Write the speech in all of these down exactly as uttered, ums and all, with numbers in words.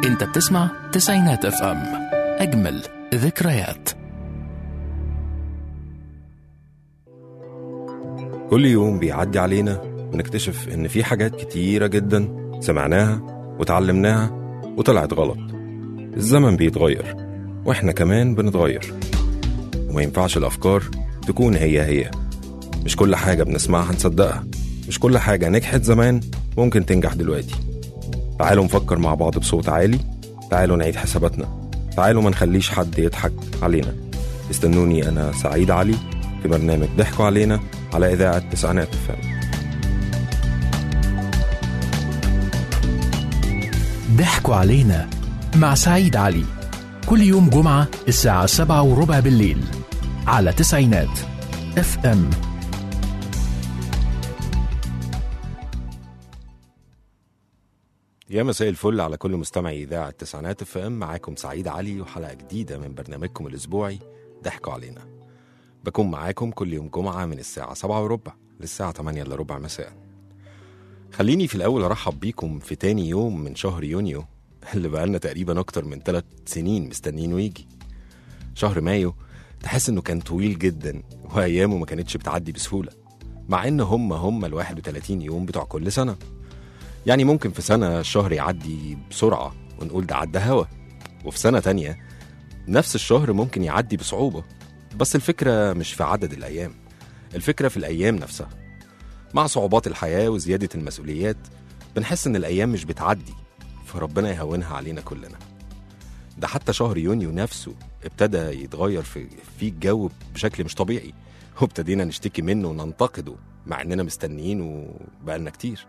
انت بتسمع تسعينات اف ام، اجمل ذكريات. كل يوم بيعدي علينا ونكتشف ان في حاجات كتيرة جدا سمعناها وتعلمناها وطلعت غلط. الزمن بيتغير واحنا كمان بنتغير، وما ينفعش الافكار تكون هي هي. مش كل حاجة بنسمعها نصدقها، مش كل حاجة نجحت زمان ممكن تنجح دلوقتي. تعالوا نفكر مع بعض بصوت عالي، تعالوا نعيد حساباتنا، تعالوا ما نخليش حد يضحك علينا. استنوني أنا سعيد علي في برنامج ضحكوا علينا على إذاعة تسعينات اف ام. ضحكوا علينا مع سعيد علي، كل يوم جمعة الساعة سبعة وربع بالليل على تسعينات اف ام. يا مساء الفل على كل مستمعي إذاعة تسعينات اف ام. معاكم سعيد علي وحلقة جديدة من برنامجكم الأسبوعي ضحكوا علينا. بكون معاكم كل يوم جمعة من الساعة سبعة وربع للساعة تمانية إلا ربع مساء. خليني في الأول أرحب بيكم في تاني يوم من شهر يونيو اللي بقالنا تقريبا أكتر من ثلاث سنين مستنين ويجي. شهر مايو تحس إنه كان طويل جدا وأيامه ما كانتش بتعدي بسهولة، مع إن هم هم الواحد وثلاثين يوم بتوع كل سنة. يعني ممكن في سنة الشهر يعدي بسرعة ونقول ده عدى هوا، وفي سنة تانية نفس الشهر ممكن يعدي بصعوبة. بس الفكرة مش في عدد الأيام، الفكرة في الأيام نفسها. مع صعوبات الحياة وزيادة المسؤوليات بنحس إن الأيام مش بتعدي، فربنا يهونها علينا كلنا. ده حتى شهر يونيو نفسه ابتدى يتغير في في الجو بشكل مش طبيعي، وابتدينا نشتكي منه وننتقده مع إننا مستنيين وبقالنا كتير.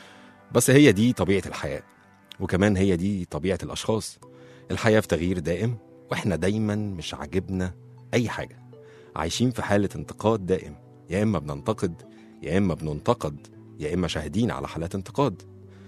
بس هي دي طبيعة الحياة، وكمان هي دي طبيعة الأشخاص. الحياة في تغيير دائم، وإحنا دايما مش عاجبنا أي حاجة، عايشين في حالة انتقاد دائم. يا إما بننتقد، يا إما بننتقد، يا إما شاهدين على حالات انتقاد.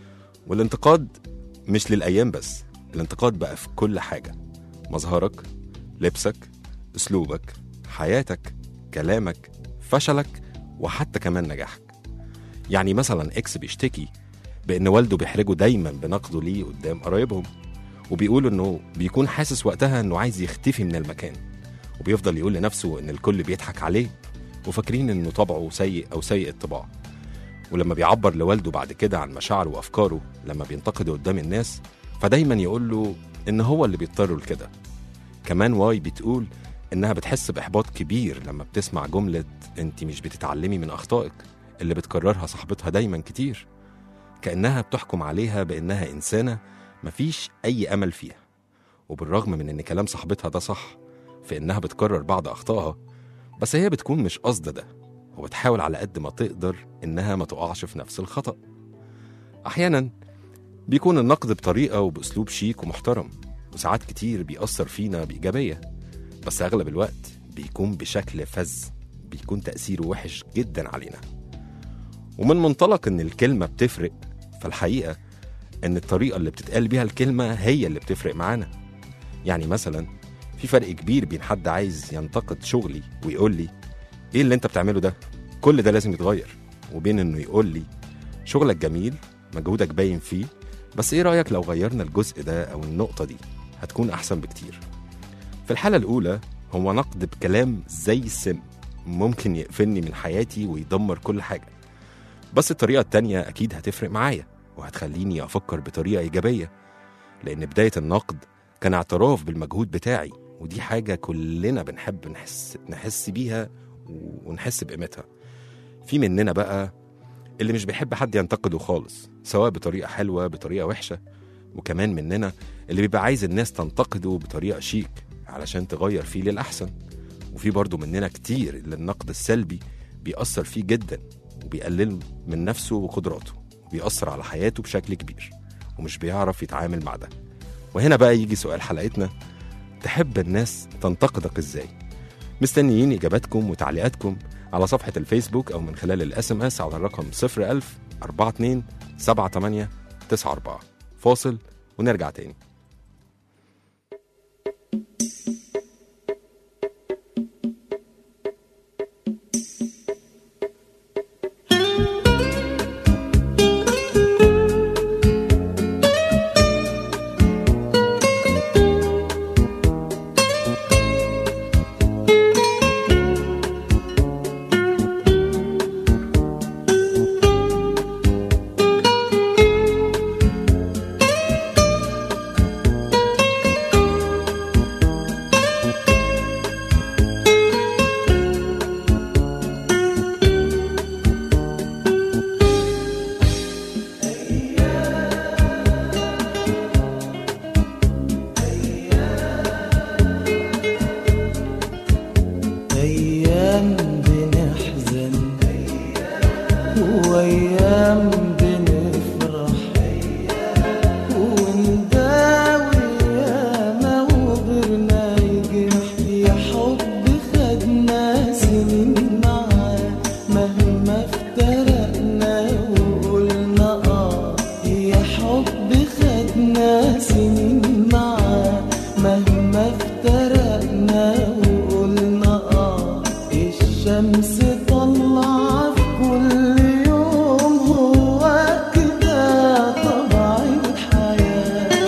والانتقاد مش للأيام بس، الانتقاد بقى في كل حاجة: مظهرك، لبسك، أسلوبك، حياتك، كلامك، فشلك، وحتى كمان نجاحك. يعني مثلا إكس بيشتكي بأن والده بيحرجه دايما بنقده ليه قدام قرايبهم، وبيقول أنه بيكون حاسس وقتها أنه عايز يختفي من المكان، وبيفضل يقول لنفسه أن الكل بيضحك عليه وفاكرين أنه طبعه سيء أو سيء الطباع. ولما بيعبر لوالده بعد كده عن مشاعره وأفكاره لما بينتقده قدام الناس، فدايما يقول له أن هو اللي بيضطر لكده. كمان واي بتقول أنها بتحس بإحباط كبير لما بتسمع جملة أنت مش بتتعلمي من أخطائك اللي بتكررها صاحبتها دايما كتير، كأنها بتحكم عليها بأنها إنسانة مفيش أي أمل فيها. وبالرغم من أن كلام صاحبتها ده صح في أنها بتكرر بعض أخطائها، بس هي بتكون مش قصد ده، وبتحاول على قد ما تقدر إنها ما تقعش في نفس الخطأ. أحيانا بيكون النقد بطريقة وبأسلوب شيك ومحترم، وساعات كتير بيأثر فينا بإيجابية، بس أغلب الوقت بيكون بشكل فذ، بيكون تأثيره وحش جدا علينا. ومن منطلق إن الكلمة بتفرق، فالحقيقة إن الطريقة اللي بتتقال بيها الكلمة هي اللي بتفرق معانا. يعني مثلا في فرق كبير بين حد عايز ينتقد شغلي ويقول لي إيه اللي أنت بتعمله ده، كل ده لازم يتغير، وبين إنه يقول لي شغلك جميل، مجهودك باين فيه، بس إيه رأيك لو غيرنا الجزء ده أو النقطة دي، هتكون أحسن بكتير. في الحالة الأولى هو نقد بكلام زي السم، ممكن يقفلني من حياتي ويدمر كل حاجة. بس الطريقة التانية أكيد هتفرق معايا وهتخليني أفكر بطريقة إيجابية، لأن بداية النقد كان اعتراف بالمجهود بتاعي، ودي حاجة كلنا بنحب نحس, نحس بيها ونحس بقيمتها. في مننا بقى اللي مش بيحب حد ينتقده خالص، سواء بطريقة حلوة بطريقة وحشة، وكمان مننا اللي بيبقى عايز الناس تنتقده بطريقة شيك علشان تغير فيه للأحسن. وفي برضو مننا كتير اللي النقد السلبي بيأثر فيه جدا وبيقلل من نفسه وقدراته، وبيأثر على حياته بشكل كبير ومش بيعرف يتعامل مع ده. وهنا بقى يجي سؤال حلقتنا: تحب الناس تنتقدك ازاي؟ مستنيين إجاباتكم وتعليقاتكم على صفحة الفيسبوك أو من خلال الاس ام اس على الرقم صفر ألف أربعة اتنين سبعة تمانية تسعة أربعة. فاصل ونرجع تاني. أيام بنفرح ونداوي ياما وغيرنا يجرح، يا حب خدنا سنين معاه مهما افترقنا وقلنا آه، يا حب خدنا سنين معاه مهما افترقنا وقلنا آه. الشمس طلع في كل يوم، هو كده طبع الحياة.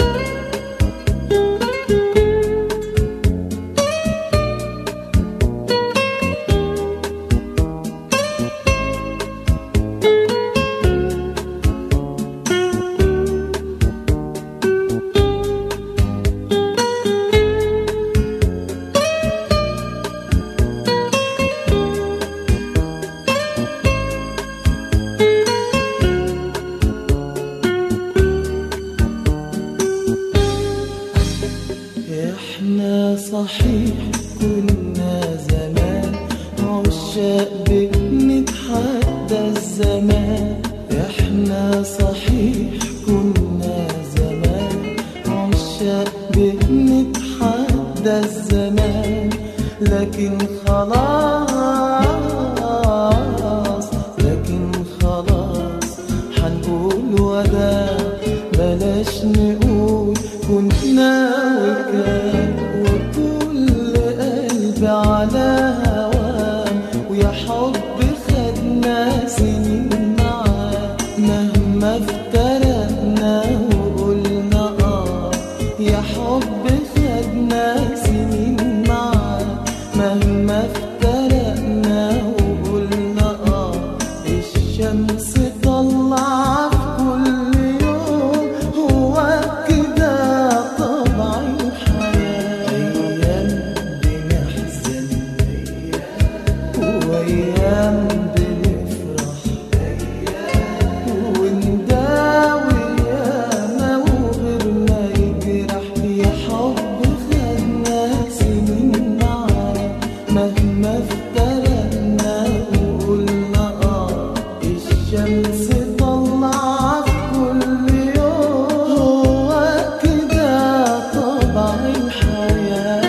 احنا صحيح كنا زمان عشاق بنتحدى الزمان، احنا صحيح كنا زمان عشاق بنتحدى الزمان، لكن خلاص لكن خلاص حنقول وداع، بلاش نقول كنا وكان، وكل قلب على هواه، ويا حب خدنا سنين معاه مهما افترقنا وقلنا آه، يا حب خدنا سنين معاه مهما افترقنا وقلنا آه. الشمس طلع في كل يوم، هو كده طبع الحياة. أيام بنحزن وأيام بنفرح ونداوي ياما وغيرنا يجرح، يا حب خدنا سنين معاه مهما افترقنا وقلنا آه. الشمس طلع في كل يوم، هو كده طبع الحياة.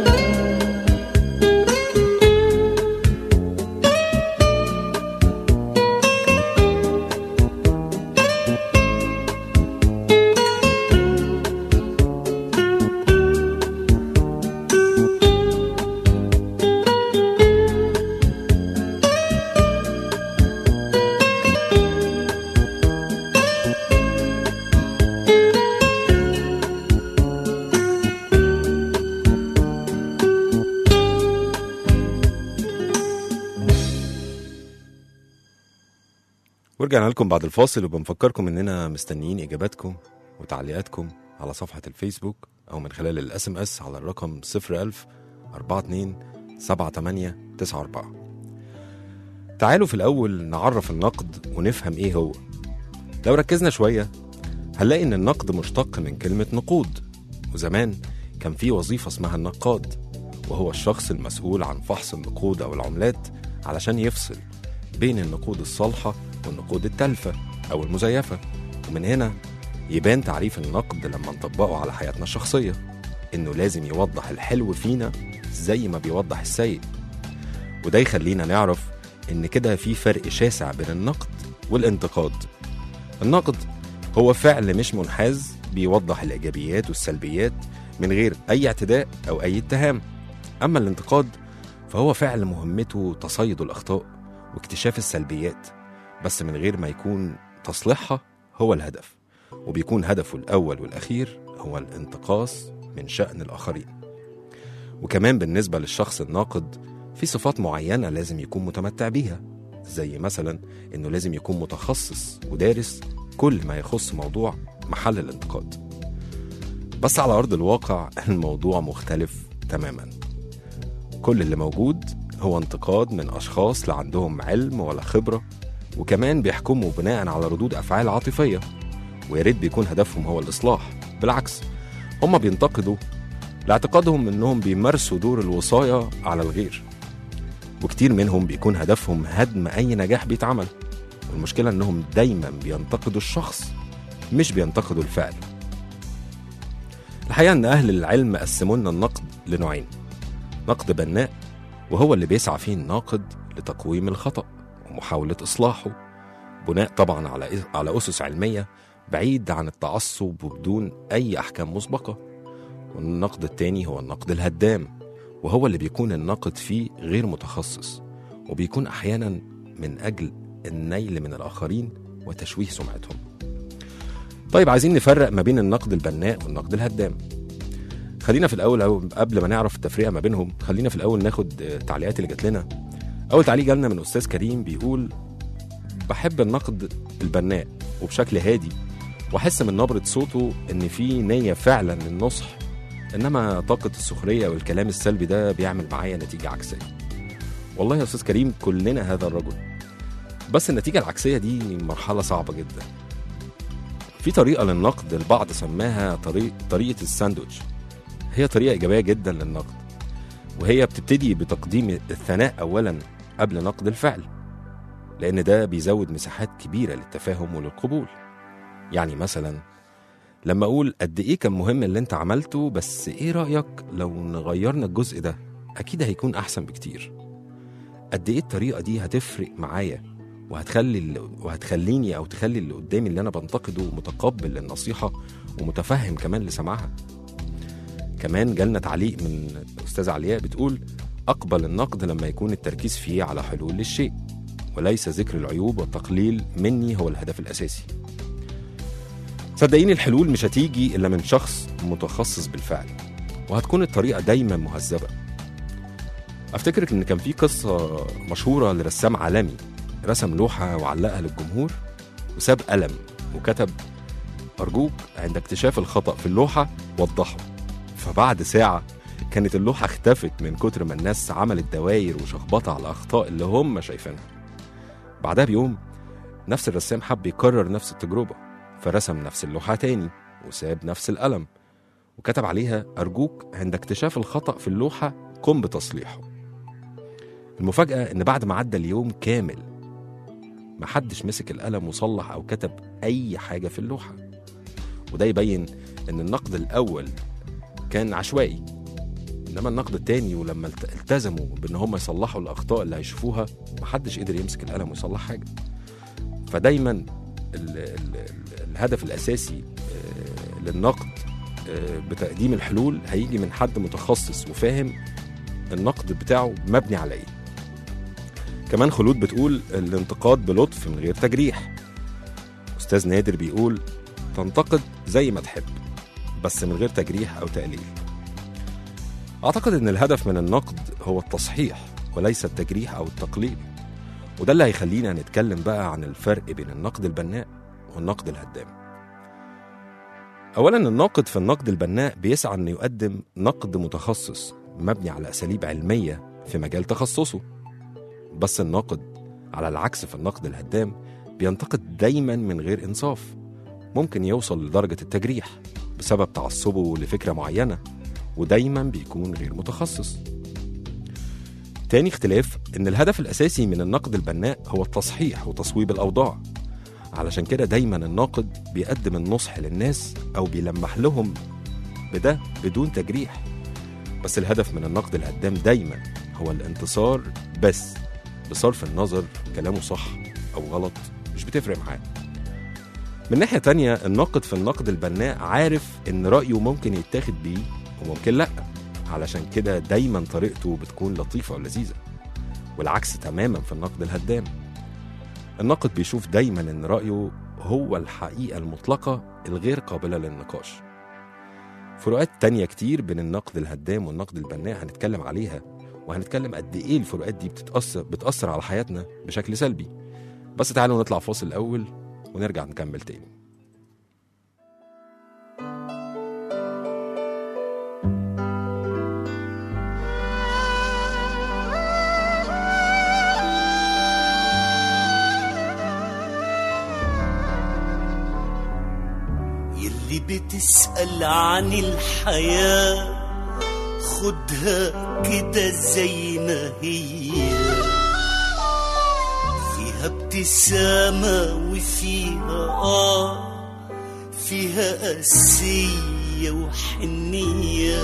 ورجعنا لكم بعد الفاصل، وبنفكركم اننا مستنيين اجاباتكم وتعليقاتكم على صفحة الفيسبوك او من خلال الاس ام اس على الرقم صفر ألف أربعة اتنين سبعة تمانية تسعة أربعة. تعالوا في الاول نعرف النقد ونفهم ايه هو. لو ركزنا شوية هنلاقي ان النقد مشتق من كلمة نقود، وزمان كان في وظيفة اسمها النقاد، وهو الشخص المسؤول عن فحص النقود او العملات علشان يفصل بين النقود الصالحة والنقود التالفة أو المزيفة. ومن هنا يبان تعريف النقد لما نطبقه على حياتنا الشخصية، إنه لازم يوضح الحلو فينا زي ما بيوضح السيء. وده يخلينا نعرف إن كده في فرق شاسع بين النقد والانتقاد. النقد هو فعل مش منحاز بيوضح الإيجابيات والسلبيات من غير أي اعتداء أو أي اتهام. أما الانتقاد فهو فعل مهمته تصيد الأخطاء واكتشاف السلبيات، بس من غير ما يكون تصليحها هو الهدف، وبيكون هدفه الأول والأخير هو الانتقاص من شأن الآخرين. وكمان بالنسبة للشخص الناقد في صفات معينة لازم يكون متمتع بيها، زي مثلا إنه لازم يكون متخصص ودارس كل ما يخص موضوع محل الانتقاد. بس على أرض الواقع الموضوع مختلف تماما. كل اللي موجود هو انتقاد من أشخاص لا عندهم علم ولا خبرة، وكمان بيحكموا بناء على ردود أفعال عاطفية، وياريت بيكون هدفهم هو الإصلاح. بالعكس، هم بينتقدوا لاعتقادهم إنهم بيمارسوا دور الوصاية على الغير، وكتير منهم بيكون هدفهم هدم أي نجاح بيتعمل. والمشكلة إنهم دايما بينتقدوا الشخص مش بينتقدوا الفعل. الحقيقة إن أهل العلم قسموا لنا النقد لنوعين: نقد بناء وهو اللي بيسعى فيه الناقد لتقويم الخطأ ومحاولة إصلاحه بناء طبعا على على أسس علمية بعيد عن التعصب وبدون أي أحكام مسبقة. والنقد التاني هو النقد الهدام، وهو اللي بيكون الناقد فيه غير متخصص، وبيكون أحيانا من أجل النيل من الآخرين وتشويه سمعتهم. طيب، عايزين نفرق ما بين النقد البناء والنقد الهدام. خلينا في الأول، أو قبل ما نعرف التفرقة ما بينهم، خلينا في الأول ناخد التعليقات اللي جات لنا. أول تعليق جالنا من أستاذ كريم بيقول: بحب النقد البناء وبشكل هادي، وأحس من نبرة صوته إن في نية فعلا للنصح، إنما طاقة السخرية والكلام السلبي ده بيعمل معايا نتيجة عكسية. والله يا أستاذ كريم كلنا هذا الرجل، بس النتيجة العكسية دي مرحلة صعبة جدا. في طريقة للنقد البعض سماها طريق طريقة الساندويتش. هي طريقة إيجابية جدا للنقد، وهي بتبتدي بتقديم الثناء أولا قبل نقد الفعل، لأن ده بيزود مساحات كبيرة للتفاهم وللقبول. يعني مثلا لما أقول: قد إيه كان مهم اللي أنت عملته، بس إيه رأيك لو نغيرنا الجزء ده؟ أكيد هيكون أحسن بكتير. قد إيه الطريقة دي هتفرق معايا وهتخلي وهتخليني أو تخلي اللي قدامي اللي أنا بنتقده متقبل للنصيحة ومتفهم كمان لسماعها. كمان جالنا تعليق من أستاذة علياء بتقول: أقبل النقد لما يكون التركيز فيه على حلول للشيء، وليس ذكر العيوب والتقليل مني هو الهدف الأساسي. صدقيني الحلول مش هتيجي إلا من شخص متخصص بالفعل، وهتكون الطريقة دايما مهذبة. أفتكر إن كان في قصة مشهورة لرسام عالمي رسم لوحة وعلقها للجمهور وساب قلم وكتب: أرجوك عند اكتشاف الخطأ في اللوحة وضحه. فبعد ساعة كانت اللوحة اختفت من كتر ما الناس عملت دواير وشخبطة على الأخطاء اللي هم شايفينها. بعدها بيوم نفس الرسام حب يكرر نفس التجربة، فرسم نفس اللوحة تاني وساب نفس القلم وكتب عليها: أرجوك عند اكتشاف الخطأ في اللوحة قم بتصليحه. المفاجأة إن بعد ما عدى اليوم كامل محدش مسك القلم وصلح أو كتب أي حاجة في اللوحة. وده يبين إن النقد الأول كان عشوائي، إنما النقد التاني ولما التزموا بإن هم يصلحوا الأخطاء اللي هيشوفوها محدش قدر يمسك القلم ويصلح حاجة. فدايما ال ال ال الهدف الأساسي للنقد بتقديم الحلول هيجي من حد متخصص وفاهم النقد بتاعه مبني على إيه. كمان خلود بتقول: الانتقاد بلطف من غير تجريح. أستاذ نادر بيقول: تنتقد زي ما تحب بس من غير تجريح أو تقليل. أعتقد أن الهدف من النقد هو التصحيح وليس التجريح أو التقليل، وده اللي هيخلينا نتكلم بقى عن الفرق بين النقد البناء والنقد الهدام. أولا، الناقد في النقد البناء بيسعى أن يقدم نقد متخصص مبني على أساليب علمية في مجال تخصصه، بس الناقد على العكس في النقد الهدام بينتقد دايما من غير إنصاف، ممكن يوصل لدرجة التجريح بسبب تعصبه لفكرة معينة، ودايما بيكون غير متخصص. تاني اختلاف إن الهدف الأساسي من النقد البناء هو التصحيح وتصويب الأوضاع، علشان كده دايما الناقد بيقدم النصح للناس أو بيلمح لهم بده بدون تجريح. بس الهدف من النقد الهدام دايما هو الانتصار، بس بصرف النظر كلامه صح أو غلط مش بتفرق معاه. من ناحية تانية، الناقد في النقد البناء عارف إن رأيه ممكن يتاخد بيه وممكن لأ، علشان كده دايما طريقته بتكون لطيفة ولذيذة. والعكس تماما في النقد الهدام، الناقد بيشوف دايما إن رأيه هو الحقيقة المطلقة الغير قابلة للنقاش. فروقات تانية كتير بين النقد الهدام والنقد البناء هنتكلم عليها، وهنتكلم قد إيه الفروقات دي بتتأثر, بتأثر على حياتنا بشكل سلبي. بس تعالوا نطلع فاصل الأول ونرجع نكمل تاني. يلي بتسأل عن الحياة خدها كده زي ما هي، فيها ابتسامة وفيها آه فيها قاسية وحنية،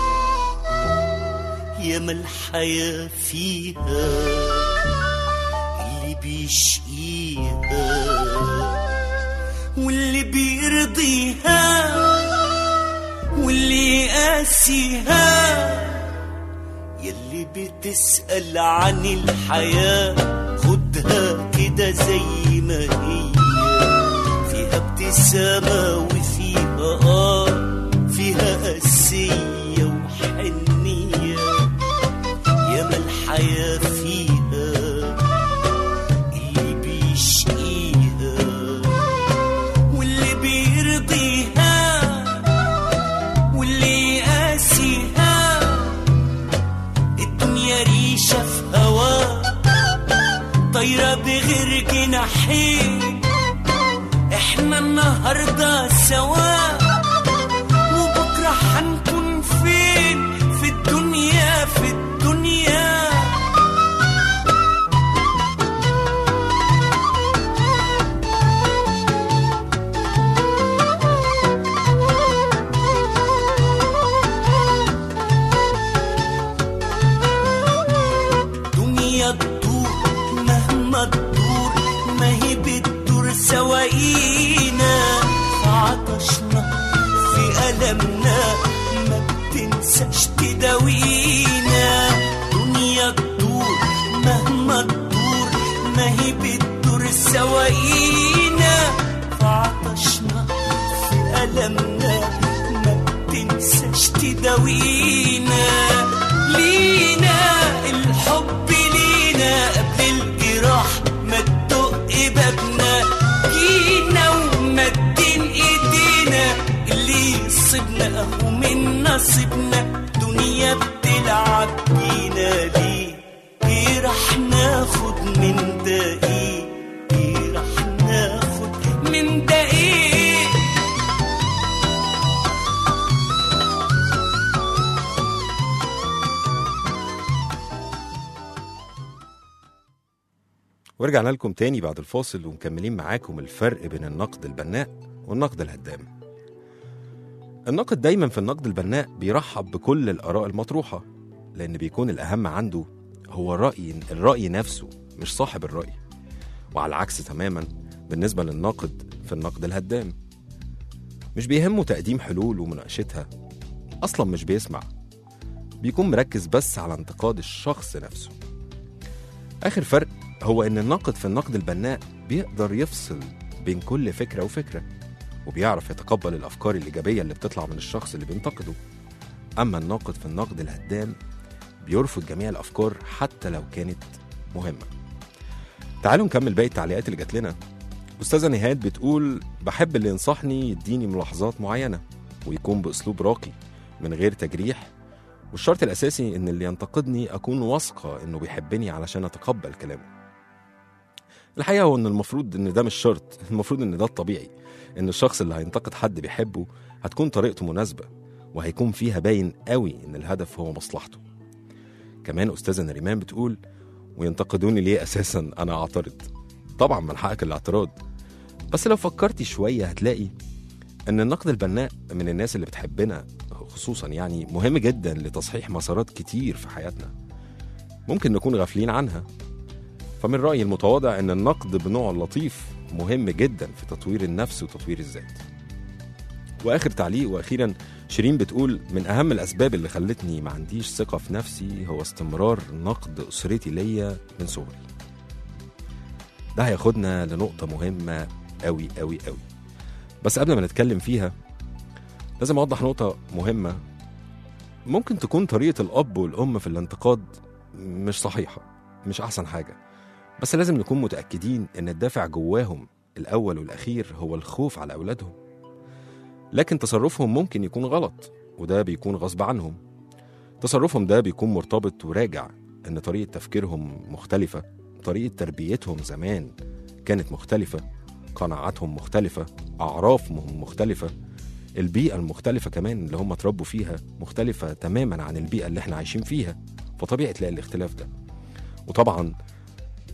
ياما الحياة فيها اللي بيشقيها واللي بيرضيها واللي قاسيها. يلي بتسأل عن الحياة خدها كده زي ما هي، فيها ابتسامة وفيها آه فيها قاسية وحنية، ياما الحياة فيها اللي بيشقيها واللي بيرضيها واللي قاسيها. الدنيا ريشة في هوا طايرة بغير جناحين، احنا النهاردة سوا وبكرة هنكون فين في الدنيا في الدنيا. دنيا تدور مهما تدور ما هي بتدور سواقينا، في عطشنا في ألمنا ما بتنساش تداوينا. دنيا تدور مهما تدور ما هي بتدور سواقينا، في عطشنا في ألمنا ما بتنساش تداوينا. لينا الحب لينا قبل الجراح ما تدق بابنا، جينا ومدين ايدينا اللي يصيبنا اهو من نصيبنا. دنيا بتلعب بينا ليه؟ ايه راح ناخد من ده ايه؟ ايه راح ناخد من ده ايه؟ ورجعنا لكم تاني بعد الفاصل ومكملين معاكم الفرق بين النقد البناء والنقد الهدام. الناقد دايما في النقد البناء بيرحب بكل الآراء المطروحة، لأن بيكون الأهم عنده هو الرأي الرأي نفسه مش صاحب الرأي. وعلى العكس تماما بالنسبة للناقد في النقد الهدام، مش بيهمه تقديم حلول ومناقشتها، أصلا مش بيسمع، بيكون مركز بس على انتقاد الشخص نفسه. آخر فرق هو إن الناقد في النقد البناء بيقدر يفصل بين كل فكرة وفكرة، وبيعرف يتقبل الأفكار الإيجابية اللي بتطلع من الشخص اللي بينتقده. أما الناقد في النقد الهدام بيرفض جميع الأفكار حتى لو كانت مهمة. تعالوا نكمل باقي التعليقات اللي جات لنا. أستاذة نهاد بتقول بحب اللي ينصحني يديني ملاحظات معينة ويكون بأسلوب راقي من غير تجريح، والشرط الأساسي إن اللي ينتقدني أكون واثقة إنه بيحبني علشان أتقبل كلامه. الحقيقة هو إن المفروض إن ده مش شرط، المفروض إن ده الطبيعي، إن الشخص اللي هينتقد حد بيحبه هتكون طريقته مناسبة وهيكون فيها باين قوي إن الهدف هو مصلحته. كمان أستاذة نريمان بتقول وينتقدوني ليه أساسا أنا أعترض؟ طبعا من حقك الاعتراض، بس لو فكرتي شوية هتلاقي إن النقد البناء من الناس اللي بتحبنا خصوصا يعني مهم جدا لتصحيح مسارات كتير في حياتنا ممكن نكون غافلين عنها. فمن رأيي المتواضع إن النقد بنوع لطيف مهم جدا في تطوير النفس وتطوير الذات. وآخر تعليق وأخيرا شيرين بتقول من أهم الأسباب اللي خلتني ما عنديش ثقة في نفسي هو استمرار نقد أسرتي ليا من صغري. ده هياخدنا لنقطة مهمة أوي أوي أوي، بس قبل ما نتكلم فيها لازم أوضح نقطة مهمة. ممكن تكون طريقة الأب والأم في الانتقاد مش صحيحة، مش أحسن حاجة، بس لازم نكون متأكدين إن الدافع جواهم الأول والأخير هو الخوف على أولادهم. لكن تصرفهم ممكن يكون غلط وده بيكون غصب عنهم. تصرفهم ده بيكون مرتبط وراجع إن طريقة تفكيرهم مختلفة، طريقة تربيتهم زمان كانت مختلفة، قناعاتهم مختلفة، أعرافهم مختلفة، البيئة المختلفة كمان اللي هم تربوا فيها مختلفة تماما عن البيئة اللي احنا عايشين فيها، فطبيعي تلاقي الاختلاف ده. وطبعا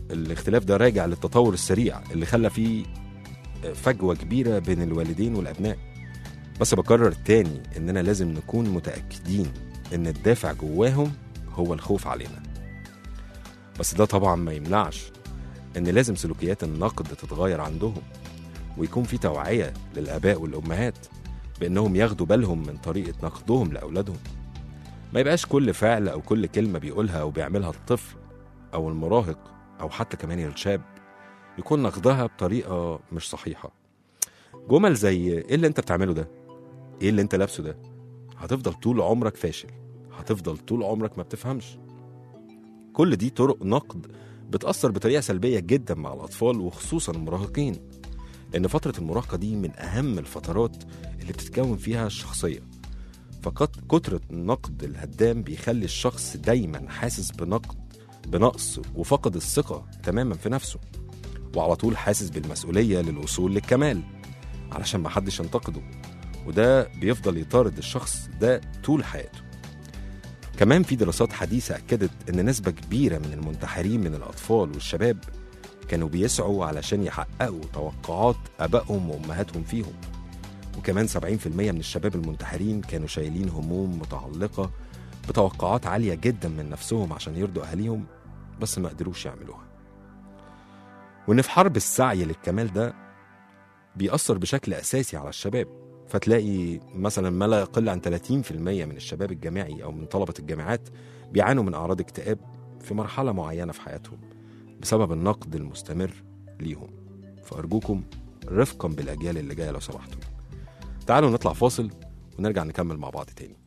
الاختلاف ده راجع للتطور السريع اللي خلى فيه فجوة كبيرة بين الوالدين والأبناء. بس بكرر تاني إننا لازم نكون متأكدين إن الدافع جواهم هو الخوف علينا. بس ده طبعا ما يمنعش إن لازم سلوكيات النقد تتغير عندهم، ويكون في توعية للآباء والأمهات بإنهم ياخدوا بالهم من طريقة نقدهم لأولادهم. ما يبقاش كل فعل أو كل كلمة بيقولها أو بيعملها الطفل أو المراهق أو حتى كمان الشاب يكون نقدها بطريقة مش صحيحة. جمل زي إيه اللي أنت بتعمله ده؟ إيه اللي أنت لابسه ده؟ هتفضل طول عمرك فاشل، هتفضل طول عمرك ما بتفهمش. كل دي طرق نقد بتأثر بطريقة سلبية جدا مع الأطفال وخصوصا المراهقين، لأن فترة المراهقة دي من أهم الفترات اللي بتتكون فيها الشخصية. فقط كترة النقد الهدام بيخلي الشخص دايما حاسس بنقد بنقص وفقد الثقة تماما في نفسه، وعلى طول حاسس بالمسؤولية للوصول للكمال علشان ما حدش ينتقده، وده بيفضل يطارد الشخص ده طول حياته. كمان في دراسات حديثة أكدت إن نسبة كبيرة من المنتحرين من الأطفال والشباب كانوا بيسعوا علشان يحققوا توقعات أبائهم وأمهاتهم فيهم. وكمان سبعين في المية من الشباب المنتحرين كانوا شايلين هموم متعلقة بتوقعات عالية جدا من نفسهم عشان يرضوا أهاليهم، بس ما قدروش يعملوها. وإن في حرب السعي للكمال ده بيأثر بشكل أساسي على الشباب. فتلاقي مثلا ما لا يقل عن ثلاثين في المية من الشباب الجامعي أو من طلبة الجامعات بيعانوا من أعراض اكتئاب في مرحلة معينة في حياتهم بسبب النقد المستمر ليهم. فأرجوكم رفقا بالأجيال اللي جاية لو سمحتوا. تعالوا نطلع فاصل ونرجع نكمل مع بعض تاني.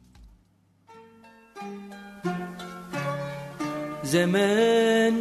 زمان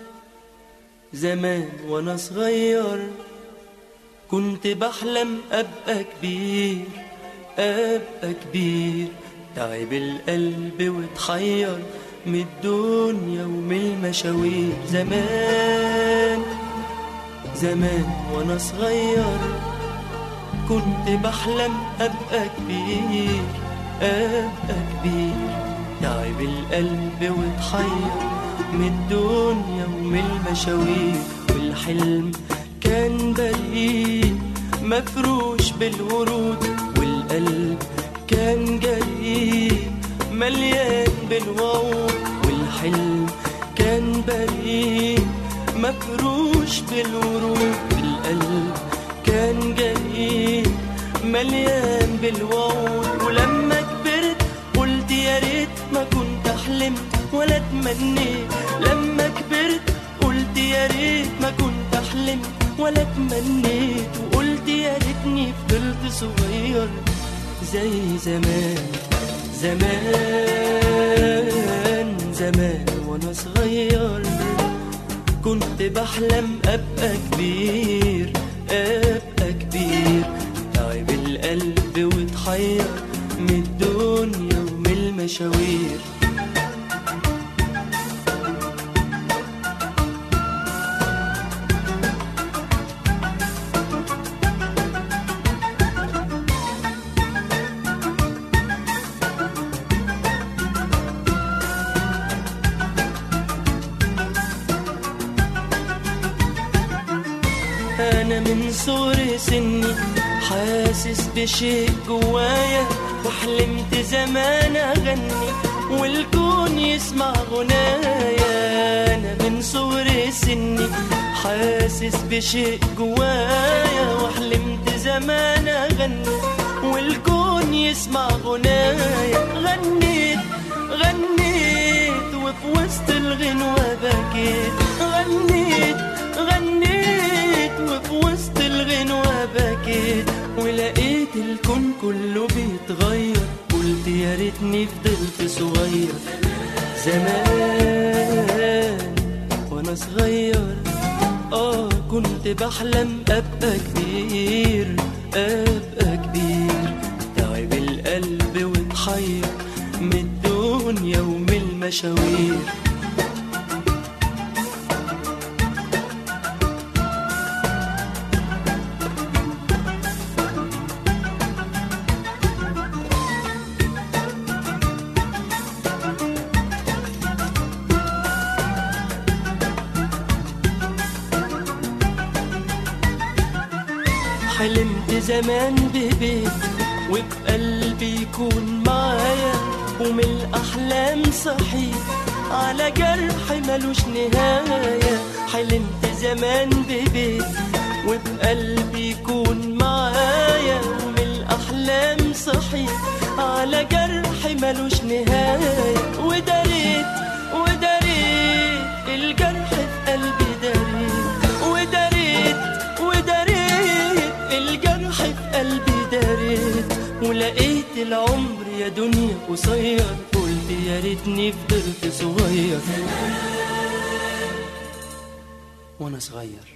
زمان وانا صغير كنت بحلم ابقى كبير، ابقى كبير. تعب القلب واتحير من الدنيا ومن المشاوير. زمان زمان وانا صغير كنت بحلم ابقى كبير، ابقى كبير. تعب القلب واتحير من الدنيا ومن المشاوير. والحلم كان بريء مفروش بالورود، والقلب كان جريء مليان بالوعود. والحلم كان بريء مفروش بالورود، والقلب كان جريء مليان بالوعود. ولما كبرت قلت يا ريت ما كنت حلمت ولا تمنيت. لما كبرت قلت يا ريت ما كنت حلمت ولا تمنيت. وقلت يا ريتني فضلت صغير زي زمان. زمان زمان وانا صغير كنت بحلم ابقى كبير، ابقى كبير. تعب القلب واتحير من الدنيا ومن المشاوير. أنا من صغر سني حاسس بشيء جوايا، وحلمت زمان أغني والكون يسمع غنايا. أنا من صغر سني حاسس بشيء جوايا، وحلمت زمان أغني والكون يسمع غنايا. غنيت غنيت وفي وسط الغنوة بكيت. غنيت غنيت وفي وسط الغنوة بكيت. ولقيت الكون كله بيتغير. قلت يا ريتني فضلت صغير زمان وانا صغير. اه كنت بحلم ابقى كبير، ابقى كبير. تعب القلب واتحير من الدنيا ومن المشاوير. حلمت زمان ببيت وبقلبي يكون معايا، ومن الأحلام صحيت على جرح ملوش نهاية. حلمت زمان ببيت وبقلبي يكون معايا، ومن الأحلام صحيت على جرح ملوش نهاية. وداريت وداريت الجرح في قلبي داريت، وداريت وداريت الجرح في قلبي داريت. ولقيت العمر يا دنيا قصير، قلت يا ريتني فضلت صغير وانا صغير.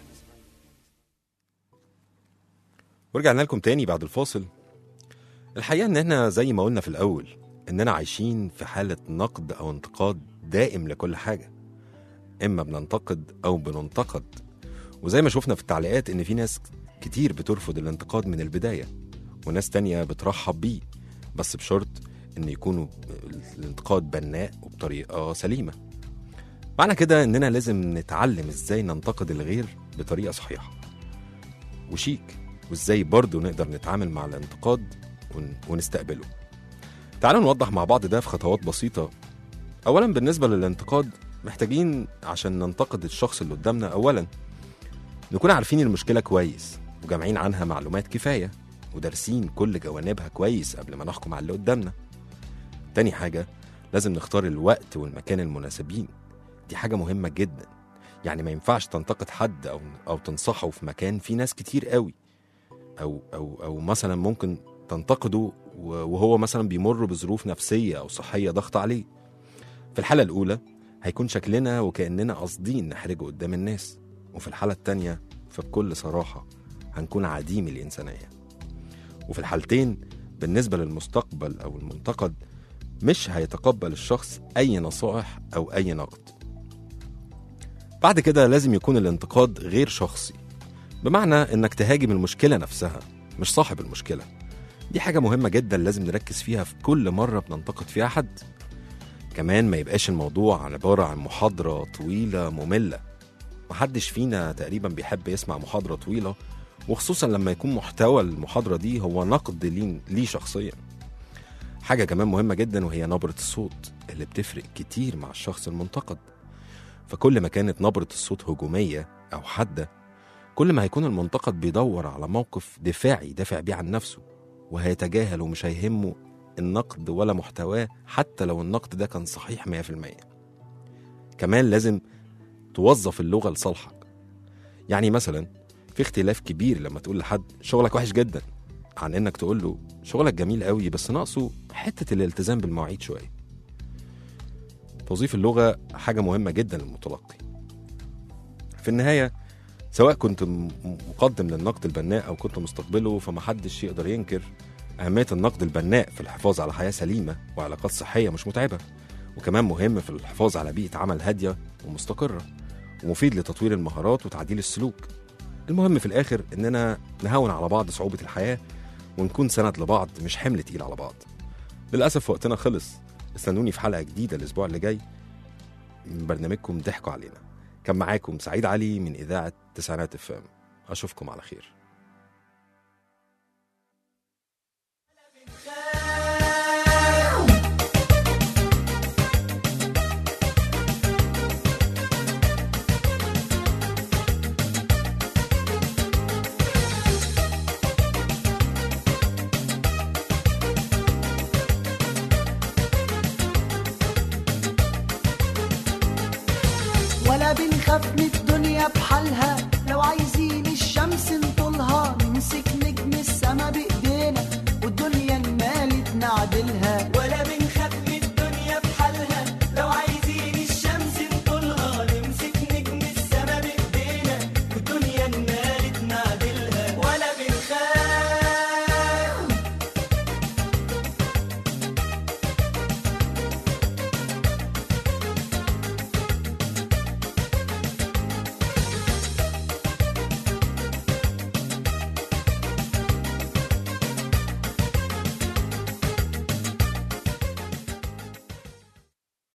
ورجعنا لكم تاني بعد الفاصل. الحقيقة ان احنا زي ما قلنا في الاول اننا عايشين في حالة نقد او انتقاد دائم لكل حاجة، اما بننتقد او بننتقد. وزي ما شفنا في التعليقات ان في ناس كتير بترفض الانتقاد من البداية، وناس تانية بترحب بيه، بس بشرط ان يكونوا الانتقاد بناء وبطريقة سليمة. معنى كده اننا لازم نتعلم ازاي ننتقد الغير بطريقة صحيحة وشيك، وازاي برضو نقدر نتعامل مع الانتقاد ونستقبله. تعالوا نوضح مع بعض ده في خطوات بسيطة. اولا بالنسبة للانتقاد، محتاجين عشان ننتقد الشخص اللي قدامنا اولا نكون عارفين المشكلة كويس وجامعين عنها معلومات كفاية ودارسين كل جوانبها كويس قبل ما نحكم على اللي قدامنا. تاني حاجة، لازم نختار الوقت والمكان المناسبين. دي حاجة مهمة جدا. يعني ما ينفعش تنتقد حد أو, أو تنصحه في مكان فيه ناس كتير قوي، أو, أو, أو مثلا ممكن تنتقده وهو مثلا بيمر بظروف نفسية أو صحية ضغط عليه. في الحالة الأولى هيكون شكلنا وكأننا قاصدين نحرجه قدام الناس، وفي الحالة التانية فبكل صراحة هنكون عديم الإنسانية. وفي الحالتين بالنسبة للمستقبل أو المنتقد مش هيتقبل الشخص أي نصائح أو أي نقد. بعد كده لازم يكون الانتقاد غير شخصي، بمعنى إنك تهاجم المشكلة نفسها مش صاحب المشكلة. دي حاجة مهمة جدا لازم نركز فيها في كل مرة بننتقد فيها حد. كمان ما يبقاش الموضوع عبارة عن محاضرة طويلة مملة. محدش فينا تقريبا بيحب يسمع محاضرة طويلة، وخصوصا لما يكون محتوى المحاضرة دي هو نقد ليه, ليه شخصيا. حاجة كمان مهمة جدا وهي نبرة الصوت اللي بتفرق كتير مع الشخص المنتقد. فكل ما كانت نبرة الصوت هجومية أو حادة، كل ما هيكون المنتقد بيدور على موقف دفاعي يدافع بيه عن نفسه، وهيتجاهل ومش هيهمه النقد ولا محتواه حتى لو النقد ده كان صحيح مية في المية. كمان لازم توظف اللغة لصالحك. يعني مثلا في اختلاف كبير لما تقول لحد شغلك وحش جدا عن انك تقول له شغلك جميل قوي بس ناقصه حتة الالتزام بالمواعيد شوية. توظيف اللغة حاجة مهمة جدا للمتلقي. في النهاية سواء كنت مقدم للنقد البناء أو كنت مستقبله، فمحدش يقدر ينكر أهمية النقد البناء في الحفاظ على حياة سليمة وعلاقات صحية مش متعبة، وكمان مهم في الحفاظ على بيئة عمل هادية ومستقرة، ومفيد لتطوير المهارات وتعديل السلوك. المهم في الآخر إننا نهون على بعض صعوبة الحياة ونكون سند لبعض مش حمل تقيل على بعض. للأسف وقتنا خلص. استنوني في حلقة جديدة الأسبوع اللي جاي من برنامجكم ضحكوا علينا. كان معاكم سعيد علي من إذاعة تسعينات اف ام. أشوفكم على خير. ولا بنخاف من الدنيا بحالها، لو عايزين